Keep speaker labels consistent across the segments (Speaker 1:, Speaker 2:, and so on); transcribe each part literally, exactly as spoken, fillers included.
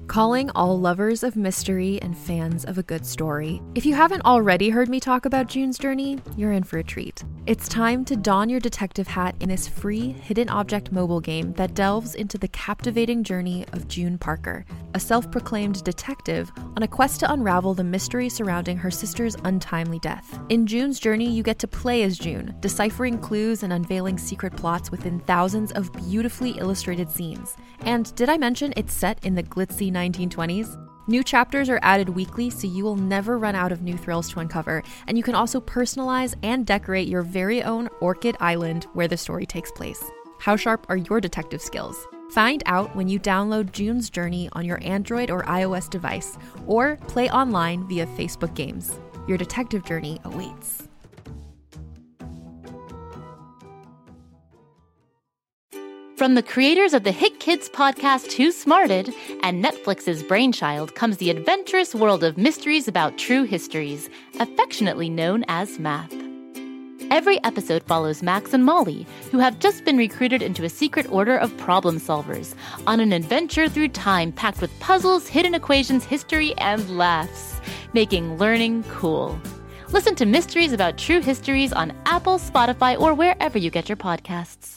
Speaker 1: calling all lovers of mystery and fans of a good story. If you haven't already heard me talk about June's Journey, you're in for a treat. It's time to don your detective hat in this free hidden object mobile game that delves into the captivating journey of June Parker, a self-proclaimed detective on a quest to unravel the mystery surrounding her sister's untimely death. In June's Journey, you get to play as June, deciphering clues and unveiling secret plots within thousands of beautifully illustrated scenes. And did I mention it's set in the glitzy nineteen twenties? New chapters are added weekly, so you will never run out of new thrills to uncover, and you can also personalize and decorate your very own Orchid Island where the story takes place. How sharp are your detective skills? Find out when you download June's Journey on your Android or iOS device, or play online via Facebook Games. Your detective journey awaits.
Speaker 2: From the creators of the hit kids podcast Too Smarted and Netflix's Brainchild comes the adventurous world of mysteries about true histories, affectionately known as math. Every episode follows Max and Molly, who have just been recruited into a secret order of problem solvers, on an adventure through time packed with puzzles, hidden equations, history, and laughs, making learning cool. Listen to Mysteries About True Histories on Apple, Spotify, or wherever you get your podcasts.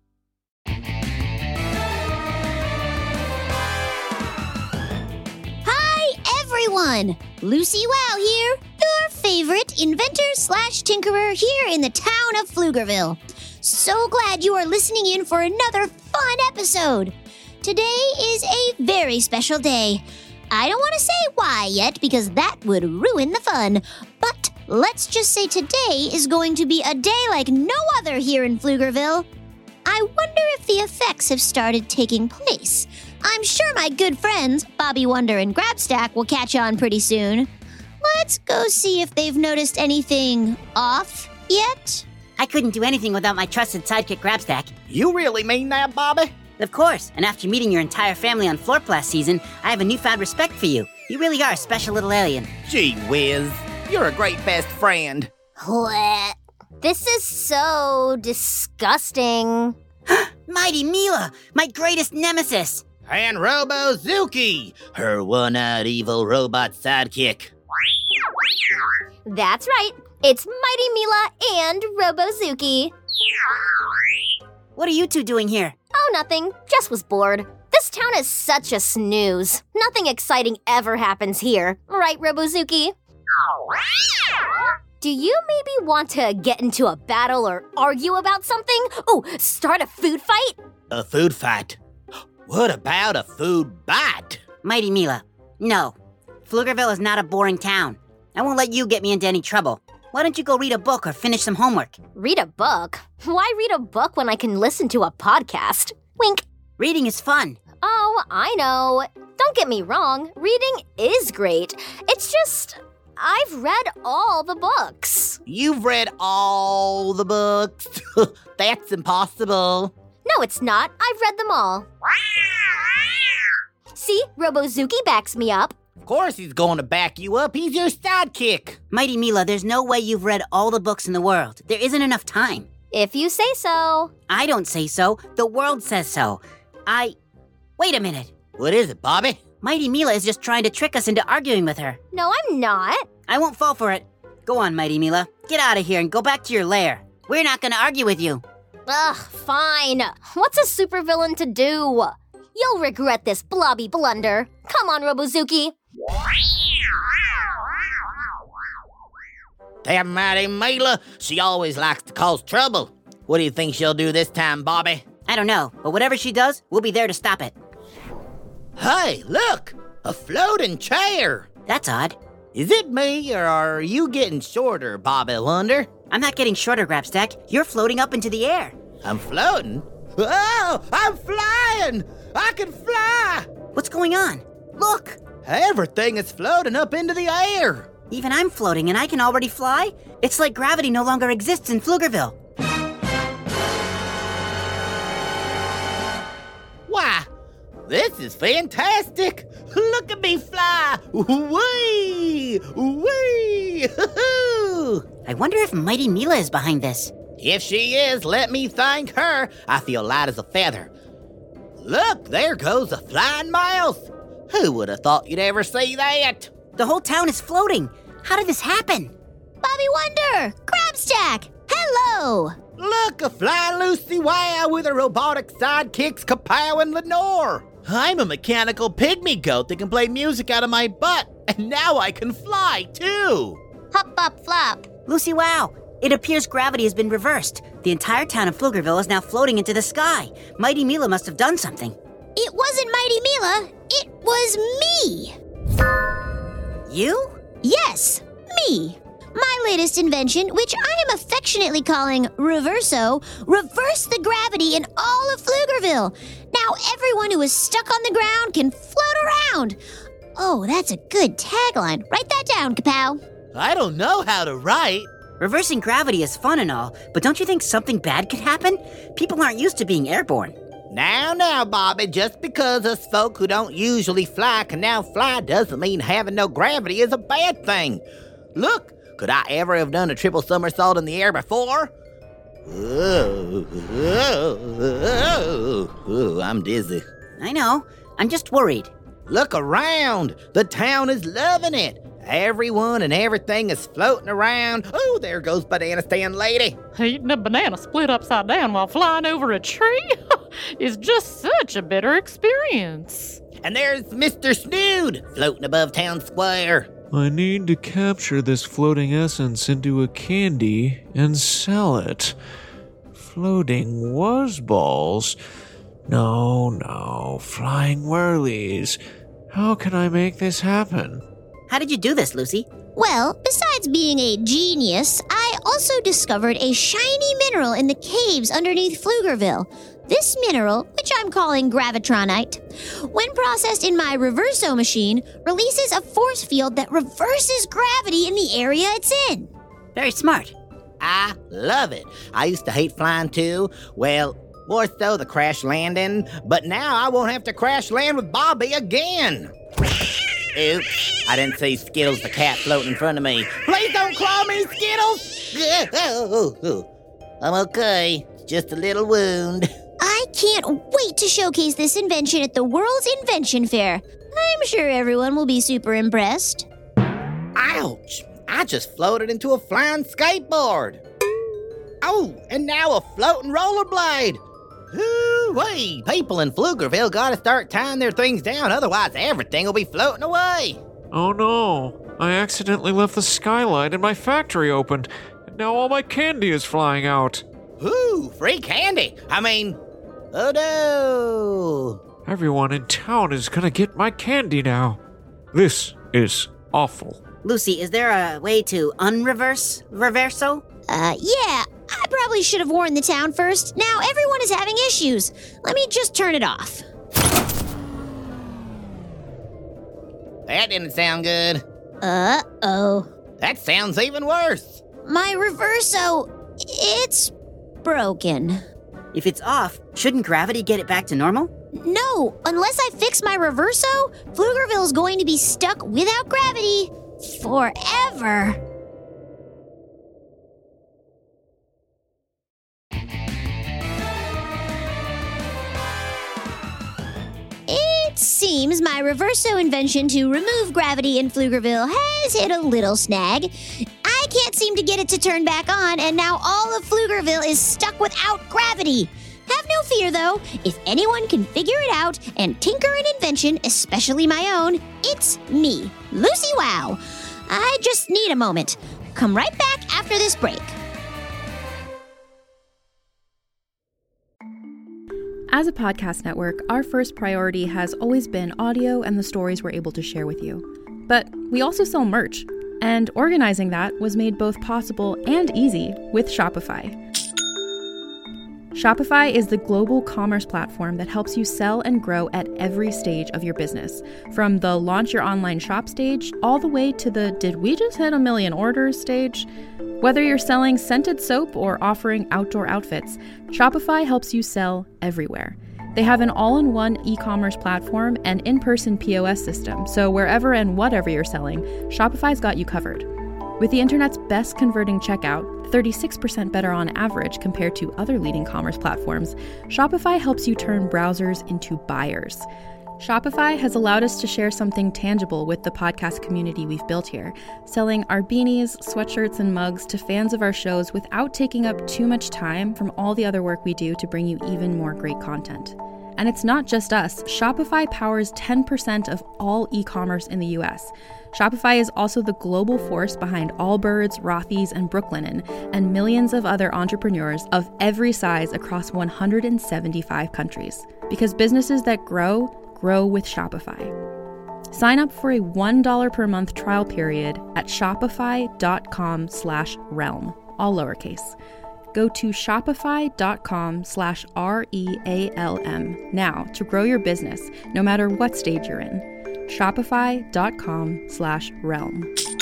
Speaker 3: Everyone, Lucy Wow here, your favorite inventor slash tinkerer here in the town of Pflugerville. So glad you are listening in for another fun episode. Today is a very special day. I don't want to say why yet because that would ruin the fun, but let's just say today is going to be a day like no other here in Pflugerville. I wonder if the effects have started taking place. I'm sure my good friends, Bobby Wonder and Grabstack, will catch on pretty soon. Let's go see if they've noticed anything off yet.
Speaker 4: I couldn't do anything without my trusted sidekick Grabstack.
Speaker 5: You really mean that, Bobby?
Speaker 4: Of course, and after meeting your entire family on Florp last season, I have a newfound respect for you. You really are a special little alien.
Speaker 5: Gee whiz, you're a great best friend.
Speaker 6: Blech. This is so disgusting.
Speaker 4: Mighty Mila, my greatest nemesis.
Speaker 5: And Robozuki, her one-eyed evil robot sidekick.
Speaker 6: That's right. It's Mighty Mila and Robozuki.
Speaker 4: What are you two doing here?
Speaker 6: Oh, nothing. Just was bored. This town is such a snooze. Nothing exciting ever happens here. Right, Robozuki? Do you maybe want to get into a battle or argue about something? Oh, start a food fight?
Speaker 5: A food fight? What about a food bite?
Speaker 4: Mighty Mila, no. Pflugerville is not a boring town. I won't let you get me into any trouble. Why don't you go read a book or finish some homework?
Speaker 6: Read a book? Why read a book when I can listen to a podcast? Wink.
Speaker 4: Reading is fun.
Speaker 6: Oh, I know. Don't get me wrong. Reading is great. It's just, I've read all the books.
Speaker 5: You've read all the books? That's impossible.
Speaker 6: No, it's not. I've read them all. See, Robozuki backs me up.
Speaker 5: Of course he's going to back you up. He's your sidekick.
Speaker 4: Mighty Mila, there's no way you've read all the books in the world. There isn't enough time.
Speaker 6: If you say so.
Speaker 4: I don't say so. The world says so. I... Wait a minute.
Speaker 5: What is it, Bobby?
Speaker 4: Mighty Mila is just trying to trick us into arguing with her.
Speaker 6: No, I'm not.
Speaker 4: I won't fall for it. Go on, Mighty Mila. Get out of here and go back to your lair. We're not going to argue with you.
Speaker 6: Ugh, fine. What's a supervillain to do? You'll regret this blobby blunder. Come on, Robozuki.
Speaker 5: Damn Mighty Mila, she always likes to cause trouble. What do you think she'll do this time, Bobby?
Speaker 4: I don't know, but whatever she does, we'll be there to stop it.
Speaker 5: Hey, look! A floating chair!
Speaker 4: That's odd.
Speaker 5: Is it me, or are you getting shorter, Bobby Wonder?
Speaker 4: I'm not getting shorter, Grabstack. You're floating up into the air.
Speaker 5: I'm floating? Oh, I'm flying! I can fly!
Speaker 4: What's going on? Look!
Speaker 5: Everything is floating up into the air.
Speaker 4: Even I'm floating and I can already fly? It's like gravity no longer exists in Pflugerville.
Speaker 5: Why, this is fantastic! Look at me fly! Whee! Whee!
Speaker 4: I wonder if Mighty Mila is behind this.
Speaker 5: If she is, let me thank her. I feel light as a feather. Look, there goes a flying mouse. Who would have thought you'd ever see that?
Speaker 4: The whole town is floating. How did this happen?
Speaker 3: Bobby Wonder! Crabstack! Hello!
Speaker 5: Look, a fly Lucy Wow with her robotic sidekicks Kapow and Lenore. I'm a mechanical pygmy goat that can play music out of my butt, and now I can fly too.
Speaker 6: Hop, bop, flop.
Speaker 4: Lucy Wow, it appears gravity has been reversed. The entire town of Pflugerville is now floating into the sky. Mighty Mila must have done something.
Speaker 3: It wasn't Mighty Mila, it was me!
Speaker 4: You?
Speaker 3: Yes, me! My latest invention, which I am affectionately calling Reverso, reversed the gravity in all of Pflugerville. Now everyone who is stuck on the ground can float around. Oh, that's a good tagline. Write that down, Kapow.
Speaker 5: I don't know how to write.
Speaker 4: Reversing gravity is fun and all, but don't you think something bad could happen? People aren't used to being airborne.
Speaker 5: Now, now, Bobby, just because us folk who don't usually fly can now fly doesn't mean having no gravity is a bad thing. Look, could I ever have done a triple somersault in the air before? Oh, oh, oh, oh, I'm dizzy.
Speaker 4: I know. I'm just worried.
Speaker 5: Look around. The town is loving it. Everyone and everything is floating around. Oh, there goes Banana Stand Lady.
Speaker 7: Eating a banana split upside down while flying over a tree is just such a bitter experience.
Speaker 5: And there's Mister Snood floating above town square.
Speaker 8: I need to capture this floating essence into a candy and sell it. Floating wuzzballs? No, no, flying whirlies. How can I make this happen?
Speaker 4: How did you do this, Lucy?
Speaker 3: Well, besides being a genius, I also discovered a shiny mineral in the caves underneath Pflugerville. This mineral, which I'm calling gravitronite, when processed in my Reverso machine, releases a force field that reverses gravity in the area it's in.
Speaker 4: Very smart.
Speaker 5: I love it. I used to hate flying too. Well, more so the crash landing, but now I won't have to crash land with Bobby again. Oops, I didn't see Skittles the cat floating in front of me. Please don't claw me, Skittles! I'm okay, it's just a little wound.
Speaker 3: I can't wait to showcase this invention at the World's Invention Fair. I'm sure everyone will be super impressed.
Speaker 5: Ouch! I just floated into a flying skateboard. Oh, and now a floating rollerblade. Ooh-wee, people in Pflugerville gotta start tying their things down, otherwise everything will be floating away.
Speaker 8: Oh no, I accidentally left the skylight in my factory opened, and now all my candy is flying out.
Speaker 5: Ooh, free candy. I mean, oh no.
Speaker 8: Everyone in town is gonna get my candy now. This is awful.
Speaker 4: Lucy, is there a way to unreverse Reverso?
Speaker 3: Uh, yeah, I probably should have warned the town first. Now everyone is having issues. Let me just turn it off.
Speaker 5: That didn't sound good.
Speaker 3: Uh-oh.
Speaker 5: That sounds even worse.
Speaker 3: My Reverso, it's broken.
Speaker 4: If it's off, shouldn't gravity get it back to normal?
Speaker 3: No, unless I fix my Reverso, Pflugerville's going to be stuck without gravity forever. It seems my Reverso invention to remove gravity in Pflugerville has hit a little snag. I can't seem to get it to turn back on, and now all of Pflugerville is stuck without gravity. Have no fear, though. If anyone can figure it out and tinker an invention, especially my own, it's me, Lucy Wow. I just need a moment. Come right back after this break.
Speaker 1: As a podcast network, our first priority has always been audio and the stories we're able to share with you. But we also sell merch, and organizing that was made both possible and easy with Shopify. Shopify is the global commerce platform that helps you sell and grow at every stage of your business, from the launch your online shop stage all the way to the did we just hit a million orders stage. Whether you're selling scented soap or offering outdoor outfits, Shopify helps you sell everywhere. They have an all-in-one e-commerce platform and in-person P O S system, so wherever and whatever you're selling, Shopify's got you covered. With the internet's best converting checkout, thirty-six percent better on average compared to other leading commerce platforms, Shopify helps you turn browsers into buyers. Shopify has allowed us to share something tangible with the podcast community we've built here, selling our beanies, sweatshirts, and mugs to fans of our shows without taking up too much time from all the other work we do to bring you even more great content. And it's not just us. Shopify powers ten percent of all e-commerce in the U S. Shopify is also the global force behind Allbirds, Rothy's, and Brooklinen, and millions of other entrepreneurs of every size across one hundred seventy-five countries. Because businesses that grow, grow with Shopify. Sign up for a one dollar per month trial period at shopify.com slash realm, all lowercase. Go to shopify.com slash R-E-A-L-M now to grow your business, no matter what stage you're in. Shopify.com slash realm.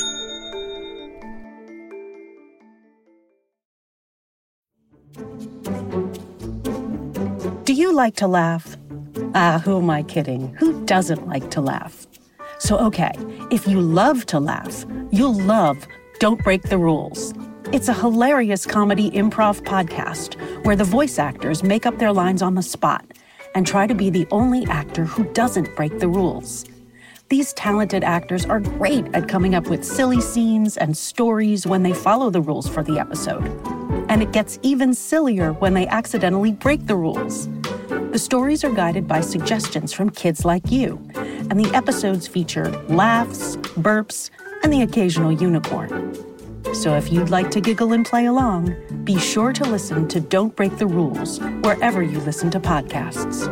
Speaker 9: Do you like to laugh? Ah, who am I kidding? Who doesn't like to laugh? So, okay, if you love to laugh, you'll love Don't Break the Rules. It's a hilarious comedy improv podcast where the voice actors make up their lines on the spot and try to be the only actor who doesn't break the rules. These talented actors are great at coming up with silly scenes and stories when they follow the rules for the episode. And it gets even sillier when they accidentally break the rules. The stories are guided by suggestions from kids like you, and the episodes feature laughs, burps, and the occasional unicorn. So if you'd like to giggle and play along, be sure to listen to Don't Break the Rules wherever you listen to podcasts.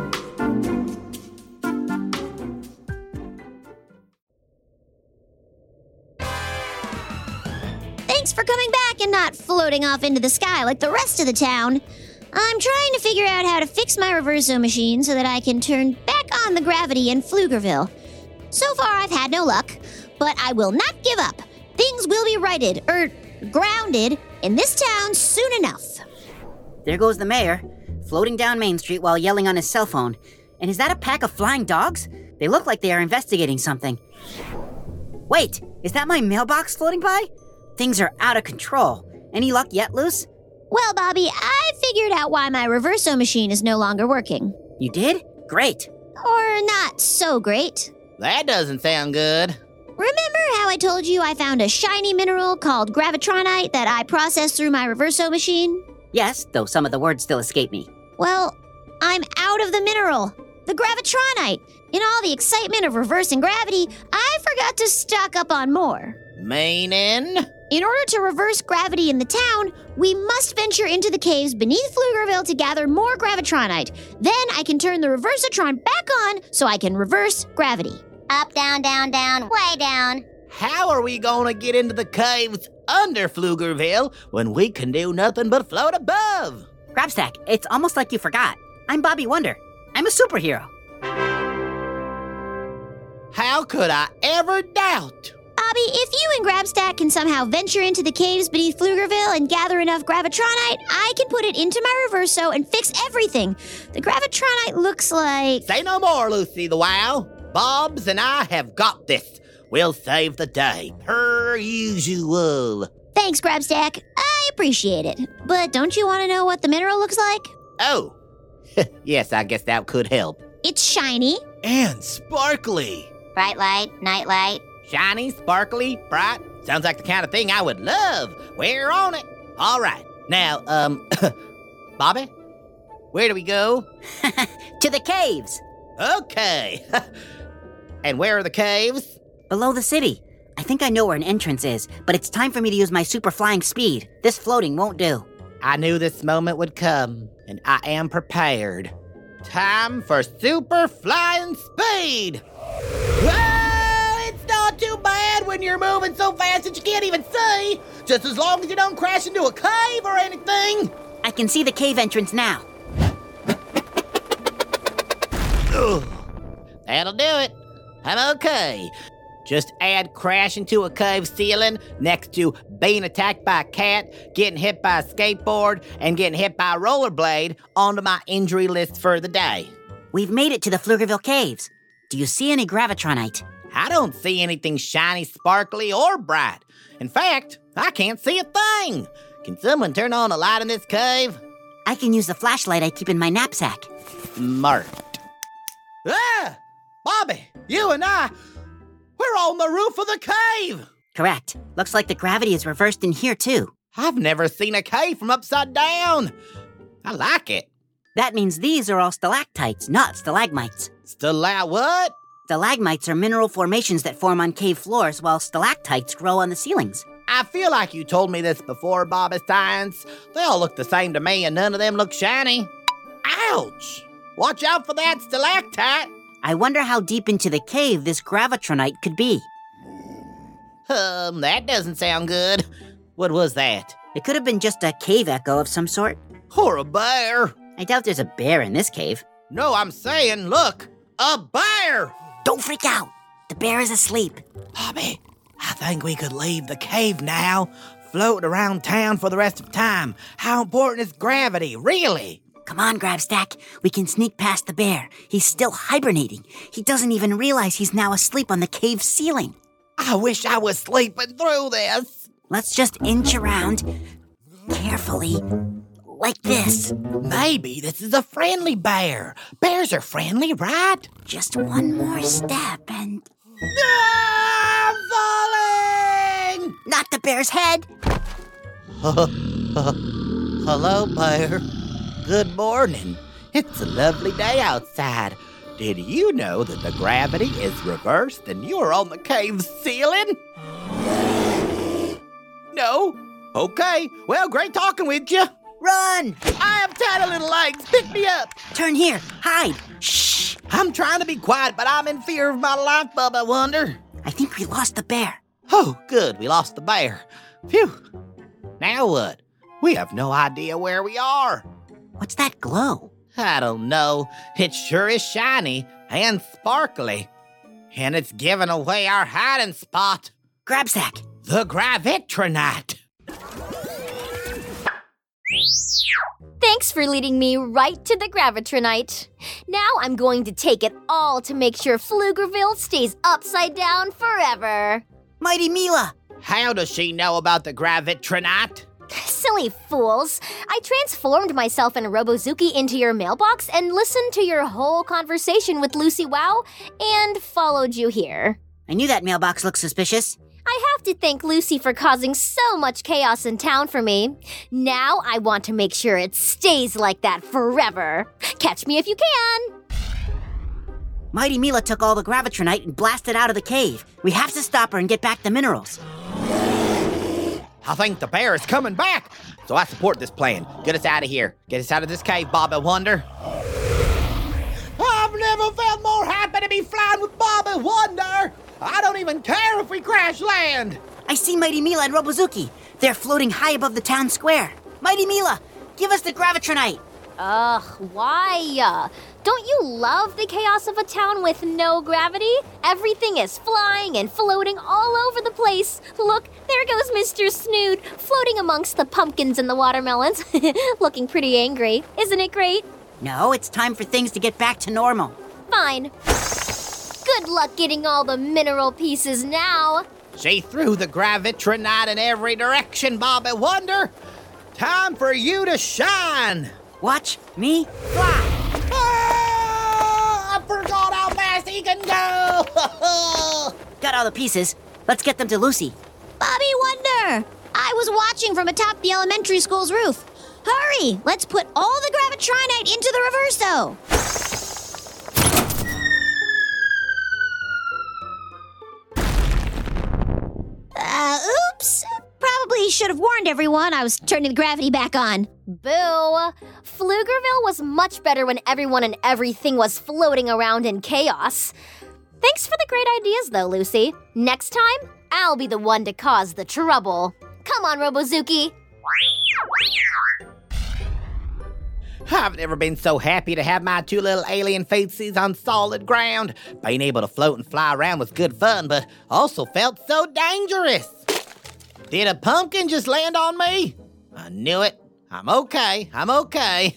Speaker 3: Thanks for coming back and not floating off into the sky like the rest of the town. I'm trying to figure out how to fix my reverso machine so that I can turn back on the gravity in Pflugerville. So far, I've had no luck, but I will not give up. Things will be righted, er, grounded, in this town soon enough.
Speaker 4: There goes the mayor, floating down Main Street while yelling on his cell phone. And is that a pack of flying dogs? They look like they are investigating something. Wait, is that my mailbox floating by? Things are out of control. Any luck yet, Luce?
Speaker 3: Well, Bobby, I figured out why my reverso machine is no longer working.
Speaker 4: You did? Great.
Speaker 3: Or not so great.
Speaker 5: That doesn't sound good.
Speaker 3: Remember how I told you I found a shiny mineral called gravitronite that I processed through my reverso machine?
Speaker 4: Yes, though some of the words still escape me.
Speaker 3: Well, I'm out of the mineral, the gravitronite. In all the excitement of reversing gravity, I forgot to stock up on more.
Speaker 5: Meaning?
Speaker 3: In order to reverse gravity in the town, we must venture into the caves beneath Pflugerville to gather more gravitronite. Then I can turn the reversatron back on so I can reverse gravity.
Speaker 6: Up, down, down, down, way down.
Speaker 5: How are we gonna get into the caves under Pflugerville when we can do nothing but float above?
Speaker 4: Grabstack, it's almost like you forgot. I'm Bobby Wonder. I'm a superhero.
Speaker 5: How could I ever doubt?
Speaker 3: Bobby, if you and Grabstack can somehow venture into the caves beneath Pflugerville and gather enough gravitronite, I can put it into my reverso and fix everything. The gravitronite looks like...
Speaker 5: Say no more, Lucy the Wow. Bobs and I have got this. We'll save the day, per usual.
Speaker 3: Thanks, Grabstack. I appreciate it. But don't you want to know what the mineral looks like?
Speaker 5: Oh, yes, I guess that could help.
Speaker 3: It's shiny.
Speaker 5: And sparkly.
Speaker 6: Bright light, night light.
Speaker 5: Shiny, sparkly, bright. Sounds like the kind of thing I would love. We're on it. All right. Now, um, Bobby, where do we go?
Speaker 4: To the caves.
Speaker 5: Okay. And where are the caves?
Speaker 4: Below the city. I think I know where an entrance is, but it's time for me to use my super flying speed. This floating won't do.
Speaker 5: I knew this moment would come, and I am prepared. Time for super flying speed! Whoa! It's not too bad when you're moving so fast that you can't even see, just as long as you don't crash into a cave or anything.
Speaker 4: I can see the cave entrance now.
Speaker 5: Ugh. That'll do it. I'm okay. Just add crash into a cave ceiling next to being attacked by a cat, getting hit by a skateboard, and getting hit by a rollerblade onto my injury list for the day.
Speaker 4: We've made it to the Pflugerville caves. Do you see any gravitronite?
Speaker 5: I don't see anything shiny, sparkly, or bright. In fact, I can't see a thing. Can someone turn on a light in this cave?
Speaker 4: I can use the flashlight I keep in my knapsack.
Speaker 5: Smart. Ah! Bobby, you and I, we're on the roof of the cave.
Speaker 4: Correct. Looks like the gravity is reversed in here, too.
Speaker 5: I've never seen a cave from upside down. I like it.
Speaker 4: That means these are all stalactites, not stalagmites.
Speaker 5: Stalag what?
Speaker 4: Stalagmites are mineral formations that form on cave floors, while stalactites grow on the ceilings.
Speaker 5: I feel like you told me this before, Bobby Science. They all look the same to me, and none of them look shiny. Ouch! Watch out for that stalactite.
Speaker 4: I wonder how deep into the cave this gravitronite could be.
Speaker 5: Um, that doesn't sound good. What was that?
Speaker 4: It could have been just a cave echo of some sort.
Speaker 5: Or a bear.
Speaker 4: I doubt there's a bear in this cave.
Speaker 5: No, I'm saying, look, a bear!
Speaker 4: Don't freak out. The bear is asleep.
Speaker 5: Bobby, I think we could leave the cave now, float around town for the rest of time. How important is gravity, really?
Speaker 4: Come on, Grabstack. We can sneak past the bear. He's still hibernating. He doesn't even realize he's now asleep on the cave ceiling.
Speaker 5: I wish I was sleeping through this.
Speaker 4: Let's just inch around carefully, like this.
Speaker 5: Maybe this is a friendly bear. Bears are friendly, right?
Speaker 4: Just one more step and...
Speaker 5: I'm falling!
Speaker 4: Not the bear's head.
Speaker 5: Uh, uh, hello, bear. Good morning. It's a lovely day outside. Did you know that the gravity is reversed and you're on the cave ceiling? No? Okay. Well, great talking with you.
Speaker 4: Run!
Speaker 5: I have tiny little legs. Pick me up.
Speaker 4: Turn here. Hide. Shh.
Speaker 5: I'm trying to be quiet, but I'm in fear of my life, Bub, I wonder.
Speaker 4: I think we lost the bear.
Speaker 5: Oh, good. We lost the bear. Phew. Now what? We have no idea where we are.
Speaker 4: What's that glow?
Speaker 5: I don't know. It sure is shiny and sparkly. And it's giving away our hiding spot.
Speaker 4: Grabstack.
Speaker 5: The gravitronite.
Speaker 6: Thanks for leading me right to the gravitronite. Now I'm going to take it all to make sure Pflugerville stays upside down forever.
Speaker 4: Mighty Mila.
Speaker 5: How does she know about the gravitronite?
Speaker 6: Silly fools. I transformed myself and Robozuki into your mailbox and listened to your whole conversation with Lucy Wow and followed you here.
Speaker 4: I knew that mailbox looked suspicious.
Speaker 6: I have to thank Lucy for causing so much chaos in town for me. Now I want to make sure it stays like that forever. Catch me if you can.
Speaker 4: Mighty Mila took all the gravitronite and blasted out of the cave. We have to stop her and get back the minerals.
Speaker 5: I think the bear is coming back, so I support this plan. Get us out of here. Get us out of this cave, Bobby Wonder. I've never felt more happy to be flying with Bobby Wonder. I don't even care if we crash land.
Speaker 4: I see Mighty Mila and Robozuki. They're floating high above the town square. Mighty Mila, give us the gravitronite.
Speaker 6: Ugh, why? Uh, don't you love the chaos of a town with no gravity? Everything is flying and floating all over the place. Look, there goes Mister Snood, floating amongst the pumpkins and the watermelons. Looking pretty angry. Isn't it great?
Speaker 4: No, it's time for things to get back to normal.
Speaker 6: Fine. Good luck getting all the mineral pieces now.
Speaker 5: She threw the gravitronite in every direction, Bobby Wonder. Time for you to shine.
Speaker 4: Watch me fly.
Speaker 5: Ah, I forgot how fast he can go.
Speaker 4: Got all the pieces. Let's get them to Lucy.
Speaker 3: Bobby Wonder! I was watching from atop the elementary school's roof. Hurry! Let's put all the gravitronite into the reverso. Uh, oops. Probably should have warned everyone I was turning the gravity back on.
Speaker 6: Boo! Pflugerville was much better when everyone and everything was floating around in chaos. Thanks for the great ideas, though, Lucy. Next time, I'll be the one to cause the trouble. Come on, Robozuki.
Speaker 5: I've never been so happy to have my two little alien feetsies on solid ground. Being able to float and fly around was good fun, but also felt so dangerous. Did a pumpkin just land on me? I knew it. I'm okay. I'm okay.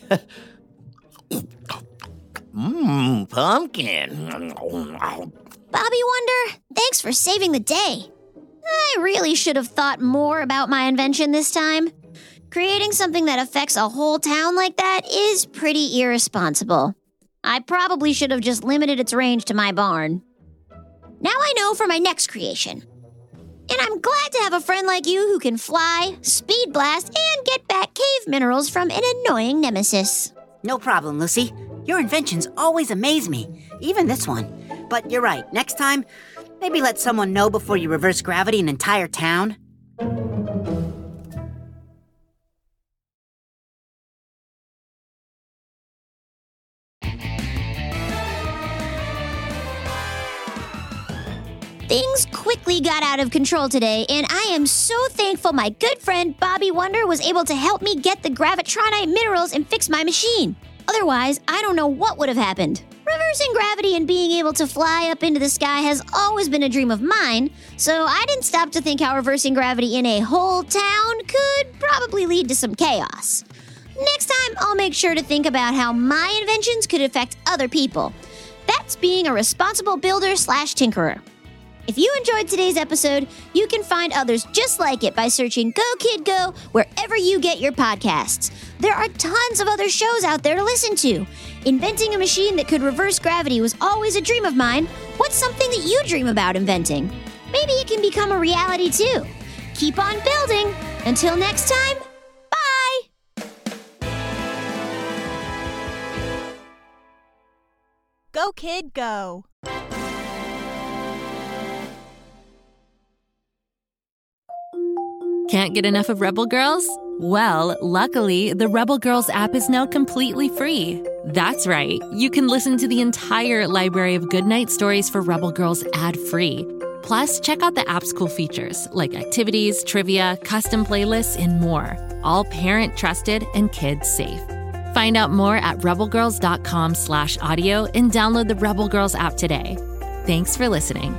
Speaker 5: Mmm, pumpkin.
Speaker 3: Bobby Wonder, thanks for saving the day. I really should have thought more about my invention this time. Creating something that affects a whole town like that is pretty irresponsible. I probably should have just limited its range to my barn. Now I know for my next creation. And I'm glad to have a friend like you who can fly, speed blast, and get back cave minerals from an annoying nemesis.
Speaker 4: No problem, Lucy. Your inventions always amaze me, even this one. But you're right, next time, maybe let someone know before you reverse gravity an entire town.
Speaker 3: Things quickly got out of control today, and I am so thankful my good friend Bobby Wonder was able to help me get the gravitronite minerals and fix my machine. Otherwise, I don't know what would have happened. Reversing gravity and being able to fly up into the sky has always been a dream of mine, so I didn't stop to think how reversing gravity in a whole town could probably lead to some chaos. Next time, I'll make sure to think about how my inventions could affect other people. That's being a responsible builder slash tinkerer. If you enjoyed today's episode, you can find others just like it by searching Go Kid Go wherever you get your podcasts. There are tons of other shows out there to listen to. Inventing a machine that could reverse gravity was always a dream of mine. What's something that you dream about inventing? Maybe it can become a reality too. Keep on building. Until next time, bye!
Speaker 10: Go Kid Go!
Speaker 11: Can't get enough of Rebel Girls? Well, luckily, the Rebel Girls app is now completely free. That's right. You can listen to the entire library of goodnight stories for Rebel Girls ad-free. Plus, check out the app's cool features like activities, trivia, custom playlists, and more. All parent-trusted and kids-safe. Find out more at rebelgirls.com slash audio and download the Rebel Girls app today. Thanks for listening.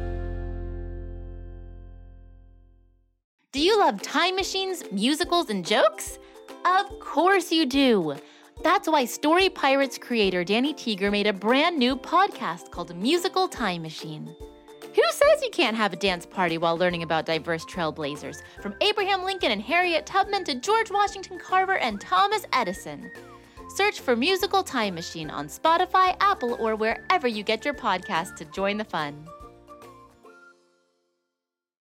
Speaker 2: Do you love time machines, musicals, and jokes? Of course you do. That's why Story Pirates creator Danny Teeger made a brand new podcast called Musical Time Machine. Who says you can't have a dance party while learning about diverse trailblazers, from Abraham Lincoln and Harriet Tubman to George Washington Carver and Thomas Edison? Search for Musical Time Machine on Spotify, Apple, or wherever you get your podcasts to join the fun.